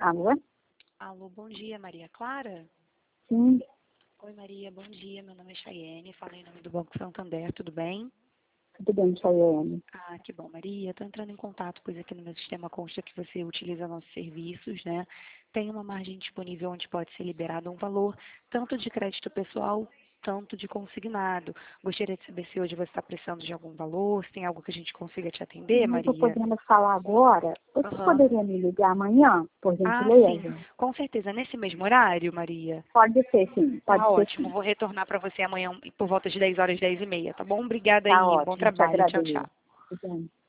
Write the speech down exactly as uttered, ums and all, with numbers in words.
Alô? Alô, bom dia, Maria Clara? Sim, Oi, Maria, bom dia. Meu nome é Chayene, falei em nome do Banco Santander, tudo bem? tudo bem, Chayene. Ah, que bom, Maria. Estou entrando em contato, pois aqui no meu sistema consta que você utiliza nossos serviços, né? Tem uma margem disponível onde pode ser liberado um valor, tanto de crédito pessoal, tanto de consignado. Gostaria de saber se hoje você está precisando de algum valor, se tem algo que a gente consiga te atender, Não estou Maria? podendo falar agora. Você Aham. poderia me ligar amanhã, por Ah, sim, gentileza? com certeza. Nesse mesmo horário, Maria? Pode ser, sim. Tá Pode ser, ótimo. sim. Vou retornar para você amanhã por volta de dez horas, dez e meia, tá bom? Obrigada Tá aí. Bom ótimo. Te trabalho. Tchau, agradeço. tchau. Obrigada.